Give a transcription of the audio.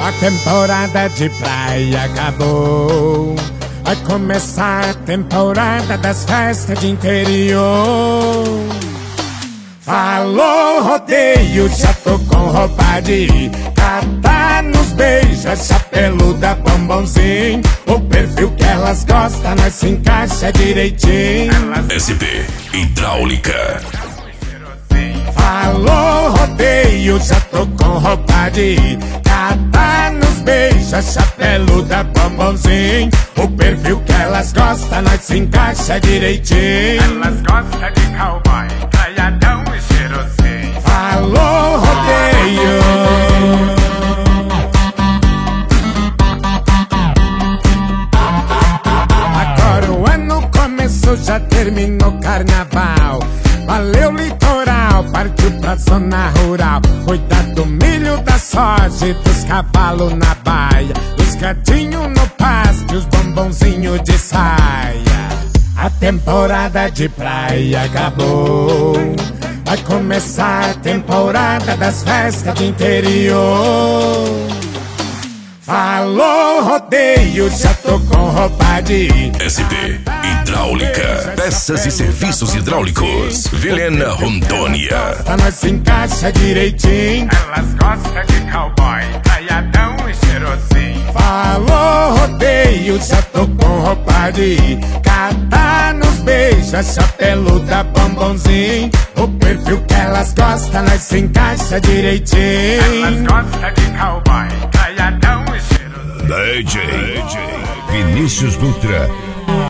A temporada de praia acabou. Vai começar a temporada das festas de interior. Falou rodeio, já tô com roupa de ir. Catar nos beija, chapeluda, bombonzinho. O perfil que elas gostam, nós se encaixa direitinho. SP Hidráulica. Falou rodeio, já tô com roupa de ir. Catar nos beija, chapeluda, bombonzinho. O perfil que elas gostam, nós se encaixa direitinho. Elas gostam de cowboy, traiadão e cheirosinho. Falou rodeio. Agora o ano começou, já terminou o carnaval. Valeu litoral, partiu pra zona rural. Cuidar do milho, da soja e dos cavalos na baia. Os gatinhos no pasto e os bombonzinhos de saia. A temporada de praia acabou. Vai começar a temporada das festas de interior. Falou rodeio, já tô com roupa de ir. SP Hidráulica. Peças e serviços hidráulicos. Vilhena Rondônia. Nós se encaixa direitinho. Elas gostam de cowboy, traiadão e cheirosinho. Falou rodeio, já tô com roupa de ir. Catar nos beija, chapeluda, bombonzinho. O perfil que elas gostam, nós se encaixa direitinho. Elas gostam de cowboy, traiadão e cheirosinho. DJ Vinícius Dutra.